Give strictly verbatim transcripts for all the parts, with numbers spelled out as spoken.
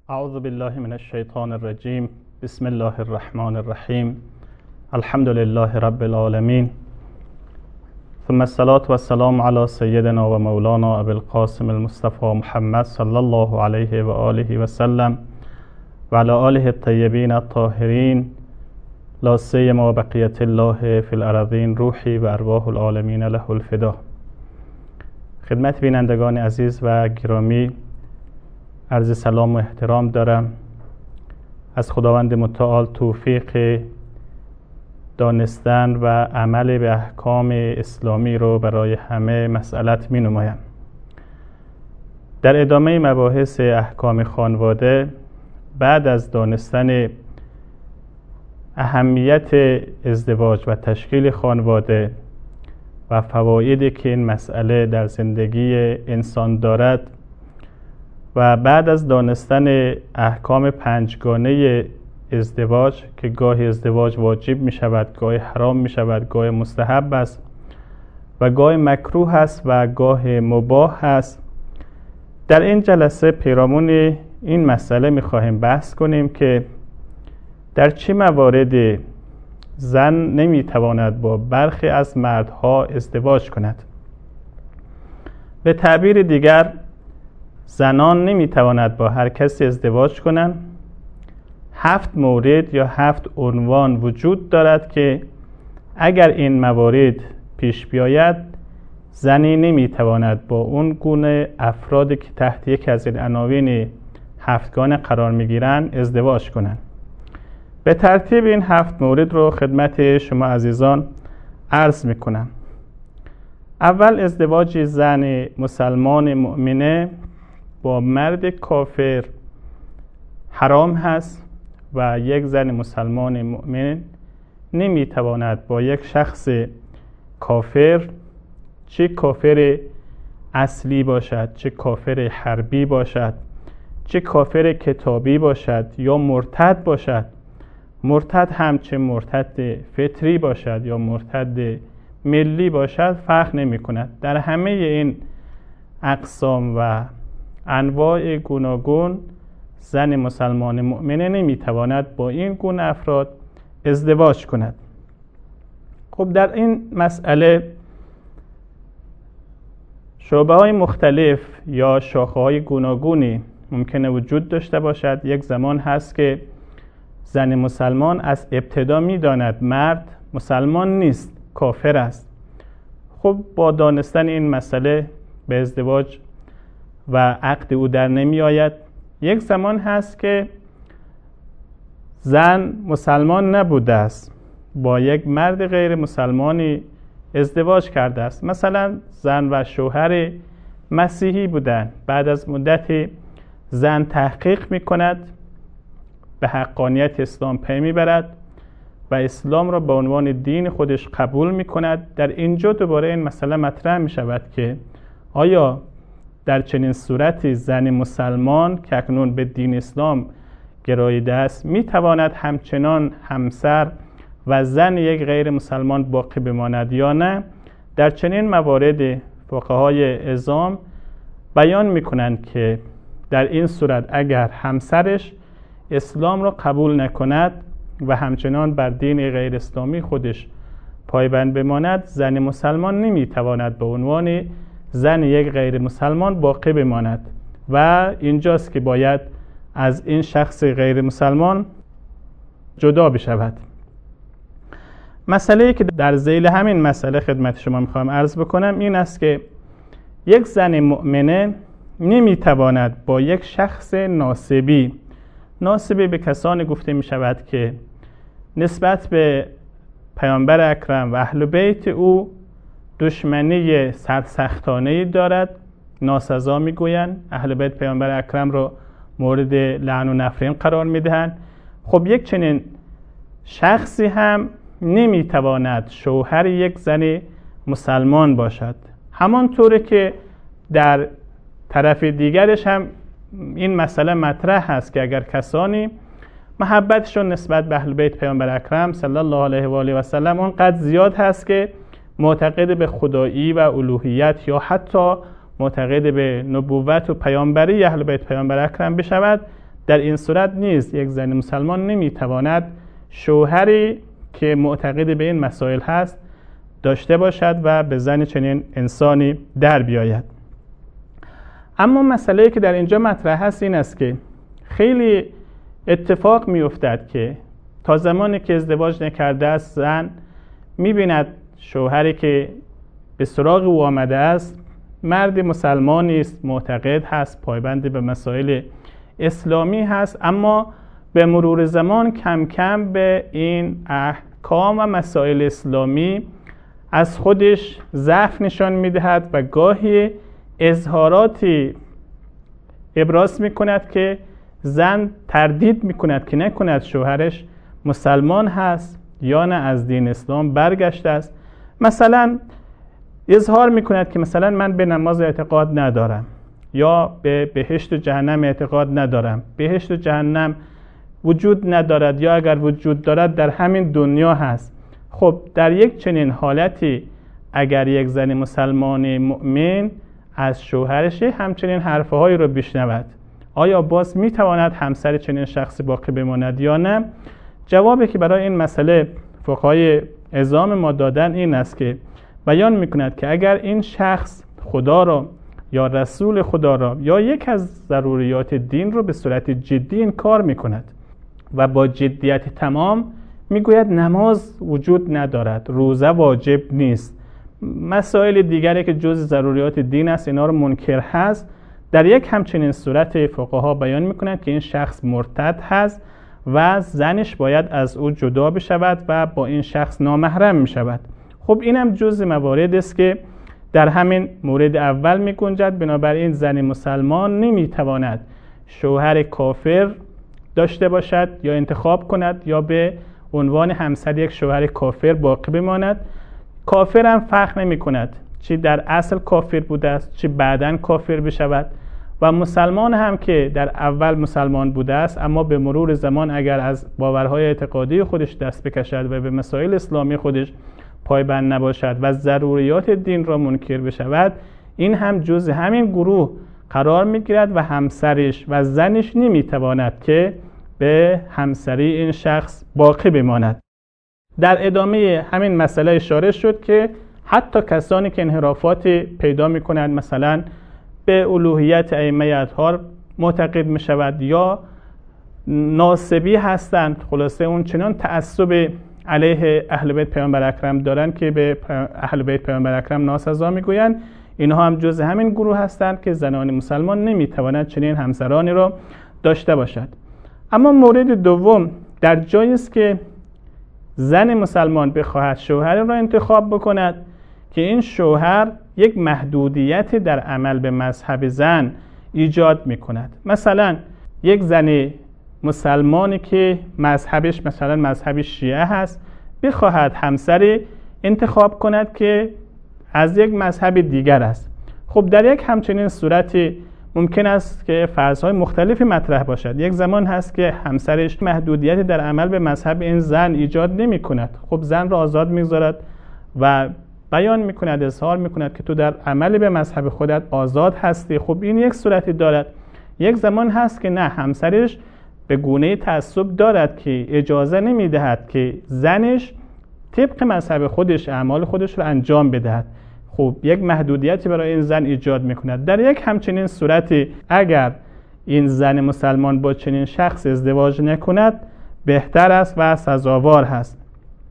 اعوذ بالله من الشیطان الرجیم. بسم الله الرحمن الرحیم. الحمد لله رب العالمین، ثم الصلاة والسلام على سیدنا و مولانا ابی القاسم المصطفى محمد صلی الله علیه و آله و سلم و علی آله الطیبین الطاهرین، لا سیما بقیة الله فی الارضین، روحی و ارواح العالمین له الفدا. خدمت بینندگان عزیز و گرامی عرض سلام و احترام دارم. از خداوند متعال توفیق دانستن و عمل به احکام اسلامی رو برای همه مسئلت می نمایم. در ادامه مباحث احکام خانواده، بعد از دانستن اهمیت ازدواج و تشکیل خانواده و فوایدی که این مسئله در زندگی انسان دارد و بعد از دانستن احکام پنجگانه ازدواج که گاهی ازدواج واجب می شود، گاهی حرام می شود، گاهی مستحب است و گاهی مکروه است و گاهی مباح است، در این جلسه پیرامون این مسئله می خواهیم بحث کنیم که در چه مواردی زن نمی تواند با برخی از مردها ازدواج کند. به تعبیر دیگر، زنان نمی تواند با هر کسی ازدواج کنند. هفت مورد یا هفت عنوان وجود دارد که اگر این موارد پیش بیاید، زنی نمی تواند با اون گونه افرادی که تحت یک از این عناوین هفتگانه قرار می گیرند ازدواج کنند. به ترتیب این هفت مورد رو خدمت شما عزیزان عرض می کنم. اول، ازدواج زن مسلمان مؤمنه با مرد کافر حرام هست و یک زن مسلمان مؤمن نمیتواند با یک شخص کافر، چه کافر اصلی باشد، چه کافر حربی باشد، چه کافر کتابی باشد یا مرتد باشد، مرتد هم چه مرتد فطری باشد یا مرتد ملی باشد، فرق نمی کند. در همه این اقسام و انواع گوناگون زن مسلمان مؤمنه نمیتواند با این گونه افراد ازدواج کند. خب در این مسئله شعبه های مختلف یا شاخه های گوناگونی ممکنه وجود داشته باشد. یک زمان هست که زن مسلمان از ابتدا میداند مرد مسلمان نیست، کافر است. خب با دانستن این مسئله به ازدواج و عقد او در نمی آید. یک زمان هست که زن مسلمان نبوده است، با یک مرد غیر مسلمانی ازدواج کرده است. مثلا زن و شوهر مسیحی بودند. بعد از مدتی زن تحقیق می کند، به حقانیت اسلام پی می برد و اسلام را به عنوان دین خودش قبول می کند. در اینجا دوباره این مسئله مطرح می شود که آیا در چنین صورتی زن مسلمان که اکنون به دین اسلام گراییده است می تواند همچنان همسر و زن یک غیر مسلمان باقی بماند یا نه؟ در چنین موارد فقهای عظام بیان می کنند که در این صورت اگر همسرش اسلام را قبول نکند و همچنان بر دین غیر اسلامی خودش پایبند بماند، زن مسلمان نمی تواند به عنوان زن یک غیر مسلمان باقی بماند و اینجاست که باید از این شخص غیر مسلمان جدا بشود. مسئله که در ذیل همین مسئله خدمت شما میخوام عرض بکنم این است که یک زن مؤمنه نمیتواند با یک شخص ناصبی، ناصبی به کسانی گفته میشود که نسبت به پیامبر اکرم و اهل بیت او دشمنی سرسختانه‌ای دارد، ناسزا میگویند، اهل بیت پیامبر اکرم را مورد لعن و نفرین قرار میدهند. خب یک چنین شخصی هم نمیتواند شوهر یک زن مسلمان باشد. همانطوری که در طرف دیگرش هم این مسئله مطرح هست که اگر کسانی محبتشون نسبت به اهل بیت پیامبر اکرم صلی الله علیه و آله و سلم اونقدر زیاد هست که معتقد به خدایی و الوهیت یا حتی معتقد به نبوت و پیامبری اهل بیت پیامبر اکرم بشود، در این صورت نیز یک زن مسلمان نمیتواند شوهری که معتقد به این مسائل هست داشته باشد و به زن چنین انسانی در بیاید. اما مسئله‌ای که در اینجا مطرح هست این است که خیلی اتفاق می‌افتد که تا زمانی که ازدواج نکرده است زن می‌بیند شوهری که به سراغ او آمده است مرد مسلمانی است، معتقد هست، پایبند به مسائل اسلامی هست، اما به مرور زمان کم کم به این احکام و مسائل اسلامی از خودش ضعف نشان می‌دهد و گاهی اظهاراتی ابراز می‌کند که زن تردید می‌کند که نکند شوهرش مسلمان هست یا نه از دین اسلام برگشته است. مثلا اظهار می‌کند که مثلا من به نماز اعتقاد ندارم یا به بهشت و جهنم اعتقاد ندارم، بهشت و جهنم وجود ندارد یا اگر وجود دارد در همین دنیا هست. خب در یک چنین حالتی اگر یک زن مسلمان مؤمن از شوهرش همچنین حرفهایی رو بشنود، آیا باز میتواند همسر چنین شخصی باقی بماند یا نه؟ جوابی که برای این مسئله فقهای عظام ما دادن این است که بیان میکند که اگر این شخص خدا را یا رسول خدا را یا یک از ضروریات دین رو به صورت جدی انکار میکند و با جدیت تمام میگوید نماز وجود ندارد، روزه واجب نیست، مسائل دیگری که جز ضروریات دین است اینا رو منکر هست، در یک همچنین صورت فقها بیان میکنند که این شخص مرتد هست و زنش باید از او جدا بشود و با این شخص نامحرم میشود. خب اینم جز موارد است که در همین مورد اول می گنجد. بنابراین زن مسلمان نمیتواند شوهر کافر داشته باشد یا انتخاب کند یا به عنوان همسر یک شوهر کافر باقی بماند. کافر هم فرق نمی کند چی در اصل کافر بوده است چی بعداً کافر بشود، و مسلمان هم که در اول مسلمان بوده است اما به مرور زمان اگر از باورهای اعتقادی خودش دست بکشد و به مسائل اسلامی خودش پایبند نباشد و ضروریات دین را منکر بشود، این هم جز همین گروه قرار میگیرد و همسرش و زنش نمیتواند که به همسری این شخص باقی بماند. در ادامه همین مسئله اشاره شد که حتی کسانی که انحرافات پیدا میکنند، مثلا به الوهیت ائمه اطهار معتقد میشود یا ناسبی هستند، خلاصه اون چنان تعصب علیه اهل بیت پیامبر اکرم دارند که به اهل بیت پیامبر اکرم ناسزا میگویند، اینها هم جز همین گروه هستند که زنان مسلمان نمیتواند چنین همسرانی را داشته باشد. اما مورد دوم در جایی است که زن مسلمان بخواهد شوهر را انتخاب بکند که این شوهر یک محدودیت در عمل به مذهب زن ایجاد میکند. مثلا یک زن مسلمانی که مذهبش مثلا مذهب شیعه هست بخواهد همسری انتخاب کند که از یک مذهب دیگر است. خب در یک همچنین صورتی ممکن است که فرض‌های مختلفی مطرح باشد. یک زمان هست که همسرش محدودیت در عمل به مذهب این زن ایجاد نمی کند، خب زن را آزاد می‌گذارد و بیان می‌کند، اظهار می‌کند که تو در عمل به مذهب خودت آزاد هستی. خب این یک صورتی دارد. یک زمان هست که نه، همسرش به گونه تعصب دارد که اجازه نمی‌دهد که زنش طبق مذهب خودش اعمال خودش رو انجام بدهد. خب یک محدودیتی برای این زن ایجاد میکند. در یک همچنین صورتی اگر این زن مسلمان با چنین شخص ازدواج نکند بهتر است و سزاوار هست.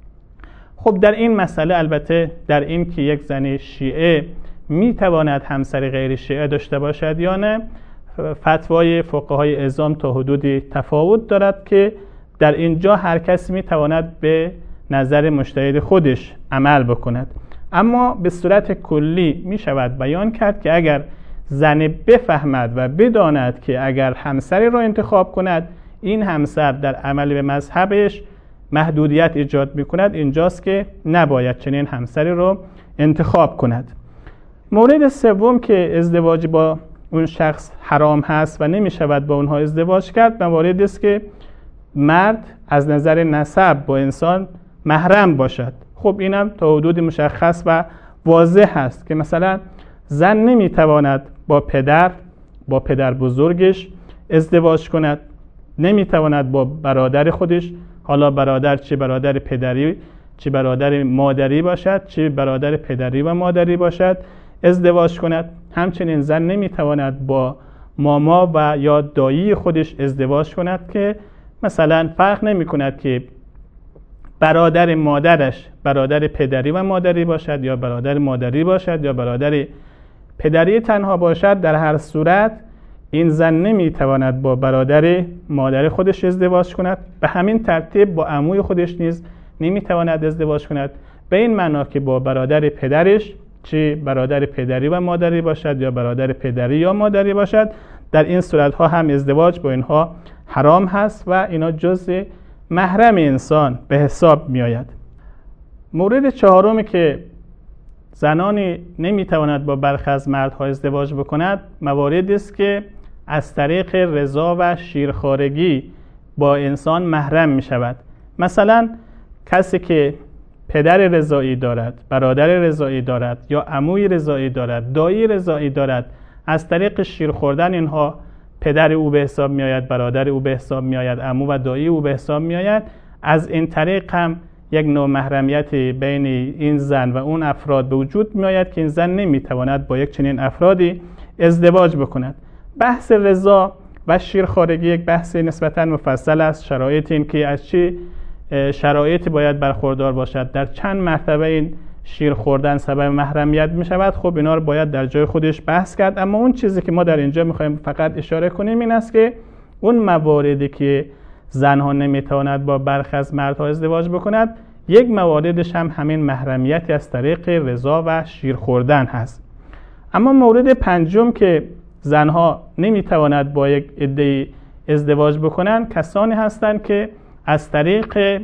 خب در این مسئله البته در این که یک زن شیعه میتواند همسر غیر شیعه داشته باشد یا نه، فتوای فقهای عظام تا حدودی تفاوت دارد که در اینجا هر کسی میتواند به نظر مجتهد خودش عمل بکند. اما به صورت کلی می شود بیان کرد که اگر زن بفهمد و بداند که اگر همسری را انتخاب کند این همسر در عمل به مذهبش محدودیت ایجاد می کند، اینجاست که نباید چنین همسری را انتخاب کند. مورد سوم که ازدواج با اون شخص حرام هست و نمی شود با اونها ازدواج کرد، مواردی است که مرد از نظر نسب با انسان محرم باشد. خب اینم تا حدود مشخص و واضح هست که مثلا زن نمیتواند با پدر با پدر بزرگش ازدواج کند، نمیتواند با برادر خودش، حالا برادر چه برادر پدری چه برادر مادری باشد چه برادر پدری و مادری باشد ازدواج کند. همچنین زن نمیتواند با ماما و یا دایی خودش ازدواج کند که مثلا فرق نمی کند که برادر مادرش برادر پدری و مادری باشد یا برادر مادری باشد یا برادر پدری تنها باشد. در هر صورت این زن نمیتواند با برادر مادر خودش ازدواج کند. به همین ترتیب با عموی خودش نیز نمیتواند ازدواج کند، به این معنا که با برادر پدرش چه برادر پدری و مادری باشد یا برادر پدری یا مادری باشد، در این صورت ها هم ازدواج با اینها حرام هست و اینا جزء محرم انسان به حساب می آید. مورد چهارمی که زنانی نمیتواند با برخی از مردها ازدواج بکند مواردی است که از طریق رضا و شیرخوارگی با انسان محرم می شود. مثلا کسی که پدر رضایی دارد، برادر رضایی دارد یا عموی رضایی دارد، دایی رضایی دارد، از طریق شیر خوردن اینها پدر او به حساب می آید، برادر او به حساب می آید، عمو و دایی او به حساب می آید. از این طریق هم یک نوع محرمیت بین این زن و اون افراد به وجود می آید که این زن نمی تواند با یک چنین افرادی ازدواج بکند. بحث رضا و شیرخوارگی یک بحث نسبتاً مفصل است. شرایط این که از چه شرایطی باید برخوردار باشد، در چند مرتبه این شیر خوردن سبب محرمیت می شود، خب اینا رو باید در جای خودش بحث کرد. اما اون چیزی که ما در اینجا میخوایم فقط اشاره کنیم این است که اون مواردی که زنها نمیتواند با برخی از مردها ازدواج بکند، یک مواردش هم همین محرمیت از طریق رضا و شیر خوردن هست. اما مورد پنجم که زنها نمیتواند با یک عده ازدواج بکنند کسانی هستند که از طریق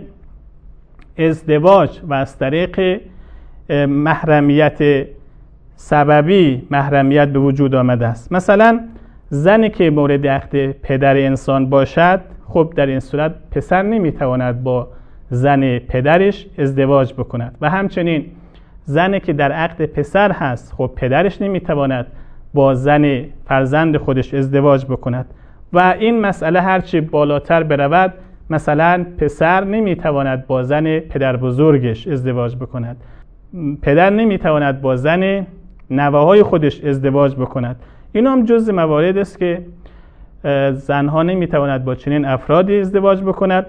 ازدواج و از طریق محرمیت سببی محرمیت به وجود آمده است. مثلا زنی که مورد عقد پدر انسان باشد، خب در این صورت پسر نمیتواند با زن پدرش ازدواج بکند و همچنین زنی که در عقد پسر هست، خب پدرش نمیتواند با زن فرزند خودش ازدواج بکند و این مسئله هرچی بالاتر برود، مثلا پسر نمیتواند با زن پدر بزرگش ازدواج بکند، پدر نمیتواند با زن نوه‌های خودش ازدواج بکند. این هم جزء موارد است که زنها نمیتواند با چنین افرادی ازدواج بکند.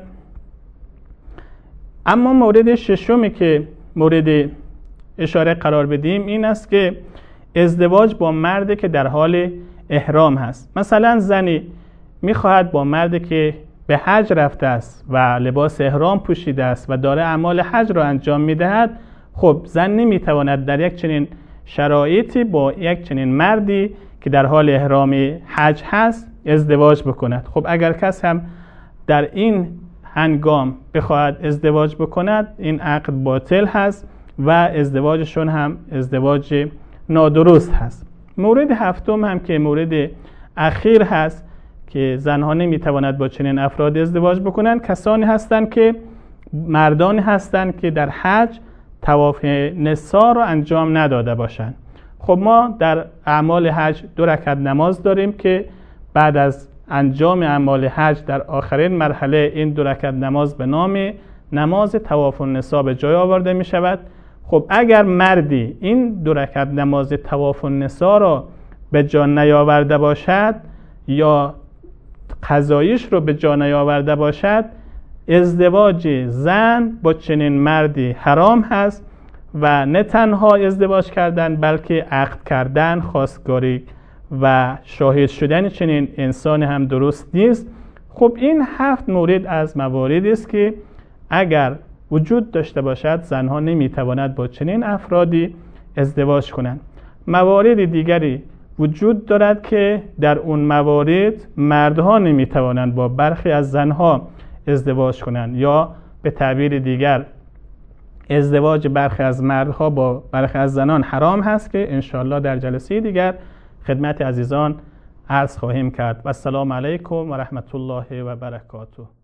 اما مورد ششمی که مورد اشاره قرار بدیم این است که ازدواج با مردی که در حال احرام هست. مثلا زنی میخواهد با مردی که به حج رفته است و لباس احرام پوشیده است و داره اعمال حج را انجام میدهد، خب زن نمیتواند در یک چنین شرایطی با یک چنین مردی که در حال احرام حج هست ازدواج بکند. خب اگر کس هم در این هنگام بخواهد ازدواج بکند، این عقد باطل هست و ازدواجشون هم ازدواج نادرست هست. مورد هفتم هم که مورد اخیر هست که زنها نمیتواند با چنین افراد ازدواج بکنند، کسانی هستند که مردانی هستند که در حج طواف نسا را انجام نداده باشند. خب ما در اعمال حج دو رکعت نماز داریم که بعد از انجام اعمال حج در آخرین مرحله این دو رکعت نماز به نام نماز طواف النسا به جای آورده می شود. خب اگر مردی این دو رکعت نماز طواف النسا را به جا نیاورده باشد یا قضاییش رو به جا نیاورده باشد، ازدواج زن با چنین مردی حرام هست و نه تنها ازدواج کردن بلکه عقد کردن، خواستگاری و شاهد شدن چنین انسان هم درست نیست. خب این هفت مورد از مواردی است که اگر وجود داشته باشد زنها نمیتواند با چنین افرادی ازدواج کنند. موارد دیگری وجود دارد که در اون موارد مردها نمیتوانند با برخی از زنها ازدواج کنند یا به تعبیر دیگر ازدواج برخی از مردها با برخی از زنان حرام هست که انشاءالله در جلسه دیگر خدمت عزیزان عرض خواهیم کرد. و السلام علیکم و رحمت الله و برکاته.